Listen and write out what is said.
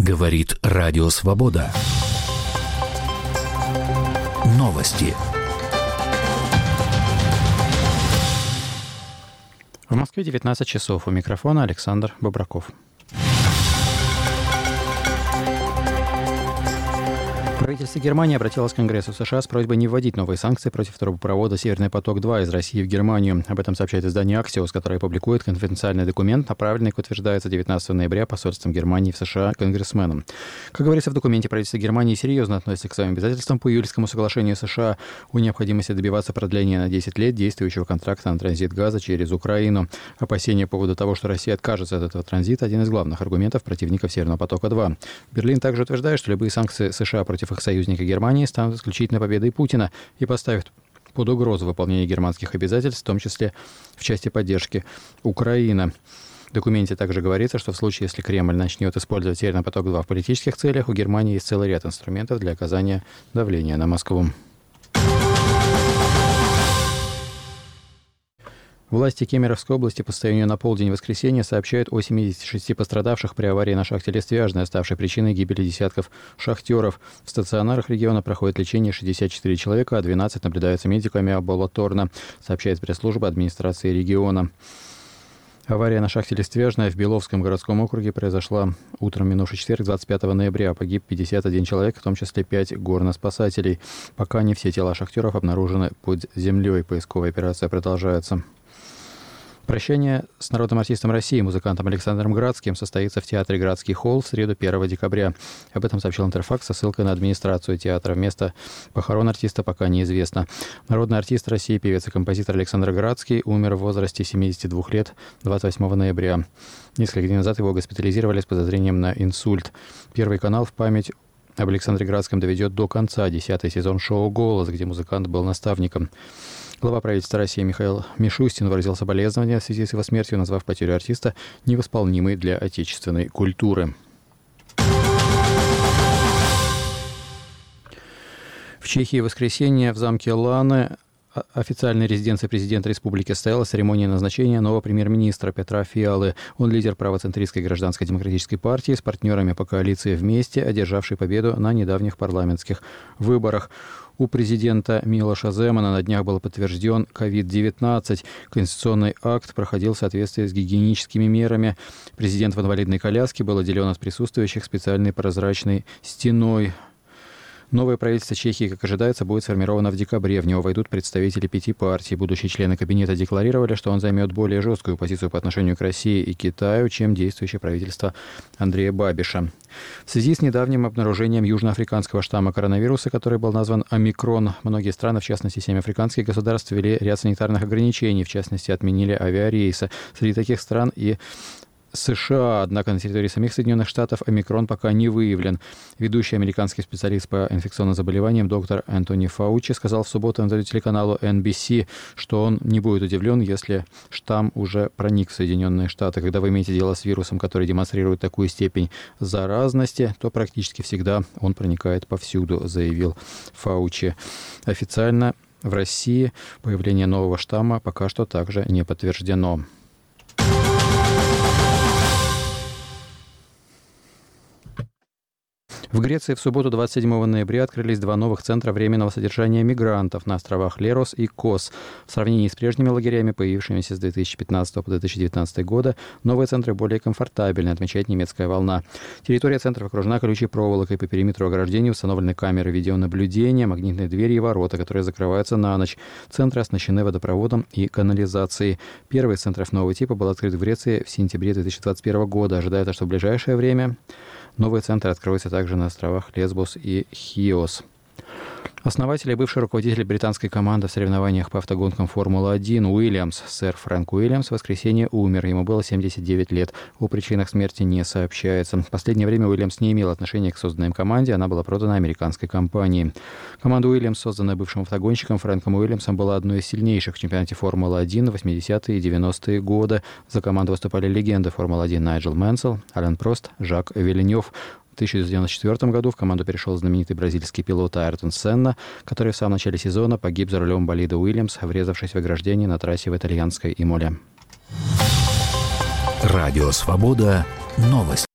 Говорит Радио Свобода. Новости. В Москве 19 часов. У микрофона Александр Бобраков. Правительство Германии обратилось к Конгрессу США с просьбой не вводить новые санкции против трубопровода «Северный поток-2» из России в Германию. Об этом сообщает издание «Аксиос», которое публикует конфиденциальный документ, направленный, как утверждается, 19 ноября посольством Германии в США конгрессменам. Как говорится в документе, правительство Германии серьезно относится к своим обязательствам по июльскому соглашению США о необходимости добиваться продления на 10 лет действующего контракта на транзит газа через Украину. Опасения по поводу того, что Россия откажется от этого транзита, один из главных аргументов противников «Северного потока-2». Берлин также утверждает, что любые санкции США против их союзника Германии станут исключительно победой Путина и поставят под угрозу выполнение германских обязательств, в том числе в части поддержки Украины. В документе также говорится, что в случае, если Кремль начнет использовать «Северный поток-2» в политических целях, у Германии есть целый ряд инструментов для оказания давления на Москву. Власти Кемеровской области по состоянию на полдень воскресенья сообщают о 76 пострадавших при аварии на шахте Листвяжная, ставшей причиной гибели десятков шахтеров. В стационарах региона проходит лечение 64 человека, а 12 наблюдаются медиками амбулаторно, сообщает пресс-служба администрации региона. Авария на шахте Листвяжная в Беловском городском округе произошла утром минувший четверг, 25 ноября. Погиб 51 человек, в том числе 5 горноспасателей. Пока не все тела шахтеров обнаружены под землей. Поисковая операция продолжается. Прощание с народным артистом России, музыкантом Александром Градским, состоится в театре «Градский холл» в среду 1 декабря. Об этом сообщил Интерфакс со ссылкой на администрацию театра. Место похорон артиста пока неизвестно. Народный артист России, певец и композитор Александр Градский умер в возрасте 72 лет 28 ноября. Несколько дней назад его госпитализировали с подозрением на инсульт. Первый канал в память об Александре Градском доведет до конца 10-й сезон шоу «Голос», где музыкант был наставником. Глава правительства России Михаил Мишустин выразил соболезнования в связи с его смертью, назвав потерю артиста невосполнимой для отечественной культуры. В Чехии в воскресенье в замке Ланы, официальной резиденции президента республики, состоялась церемония назначения нового премьер-министра Петра Фиалы. Он лидер правоцентристской гражданской демократической партии с партнерами по коалиции «Вместе», одержавший победу на недавних парламентских выборах. У президента Милоша Земана на днях был подтвержден COVID-19. Конституционный акт проходил в соответствии с гигиеническими мерами. Президент в инвалидной коляске был отделен от присутствующих специальной прозрачной стеной. Новое правительство Чехии, как ожидается, будет сформировано в декабре. В него войдут представители 5 партий. Будущие члены кабинета декларировали, что он займет более жесткую позицию по отношению к России и Китаю, чем действующее правительство Андрея Бабиша. В связи с недавним обнаружением южноафриканского штамма коронавируса, который был назван «Омикрон», многие страны, в частности 7 африканских государств, ввели ряд санитарных ограничений, в частности, отменили авиарейсы. Среди таких стран и США, однако на территории самих Соединенных Штатов омикрон пока не выявлен. Ведущий американский специалист по инфекционным заболеваниям доктор Энтони Фаучи сказал в субботу на телеканалу NBC, что он не будет удивлен, если штамм уже проник в Соединенные Штаты. Когда вы имеете дело с вирусом, который демонстрирует такую степень заразности, то практически всегда он проникает повсюду, заявил Фаучи. Официально в России появление нового штамма пока что также не подтверждено. В Греции в субботу 27 ноября открылись 2 новых центра временного содержания мигрантов на островах Лерос и Кос. В сравнении с прежними лагерями, появившимися с 2015 по 2019 года, новые центры более комфортабельны, отмечает немецкая волна. Территория центров окружена колючей проволокой. По периметру ограждений установлены камеры видеонаблюдения, магнитные двери и ворота, которые закрываются на ночь. Центры оснащены водопроводом и канализацией. Первый из центров нового типа был открыт в Греции в сентябре 2021 года. Ожидается, что в ближайшее время новые центры откроются также на островах Лесбос и Хиос. Основатель и бывший руководитель британской команды в соревнованиях по автогонкам Формулы-1 Уильямс, сэр Фрэнк Уильямс, в воскресенье умер. Ему было 79 лет. О причинах смерти не сообщается. В последнее время Уильямс не имел отношения к созданной им команде. Она была продана американской компании. Команда Уильямс, созданная бывшим автогонщиком Фрэнком Уильямсом, была одной из сильнейших в чемпионате Формулы-1 в 80-е и 90-е годы. За команду выступали легенды Формулы-1 Найджел Мэнсел, Ален Прост, Жак Вильнёв. В 1994 году в команду перешел знаменитый бразильский пилот Айртон Сенна, который в самом начале сезона погиб за рулем болида Уильямс, врезавшись в ограждение на трассе в итальянской Имоле. Радио «Свобода». Новости.